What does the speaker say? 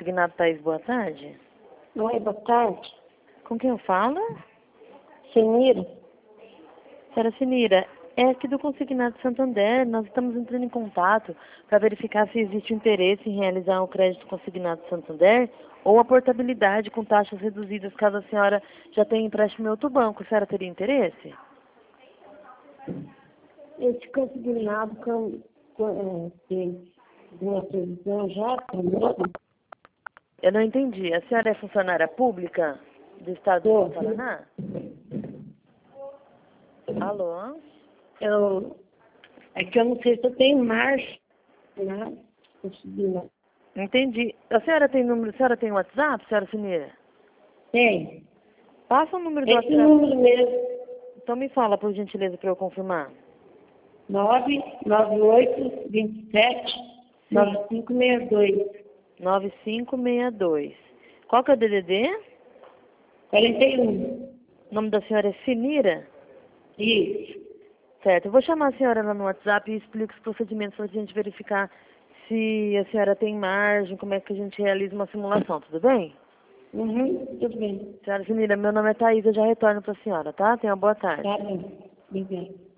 Consignado Thaís, boa tarde. Oi, boa tarde. Com quem eu falo? Senira? Senhora Sinira, é aqui do Consignado Santander. Nós estamos entrando em contato para verificar se existe interesse em realizar o crédito Consignado Santander ou a portabilidade com taxas reduzidas caso a senhora já tenha empréstimo em outro banco. A senhora teria interesse? Esse consignado tem uma previsão já, primeiro? Eu não entendi. A senhora é funcionária pública do Estado do Paraná? Alô? É que eu não sei se eu tenho marcha, né? Consignado. Entendi. A senhora tem número, a senhora tem WhatsApp, senhora Sinira? Tem. Passa o número do Esse WhatsApp. número mesmo, Então me fala, por gentileza, para eu confirmar. 998-27-9562. 9562. Qual que é o DDD? 41. O nome da senhora é Sinira? Isso. Certo. Eu vou chamar a senhora lá no WhatsApp e explico os procedimentos para a gente verificar se a senhora tem margem, como é que a gente realiza uma simulação, tudo bem? Tudo bem. Senhora Sinira, meu nome é Thaís, eu já retorno para a senhora, tá? Tenha uma boa tarde. Tá bem. Obrigada.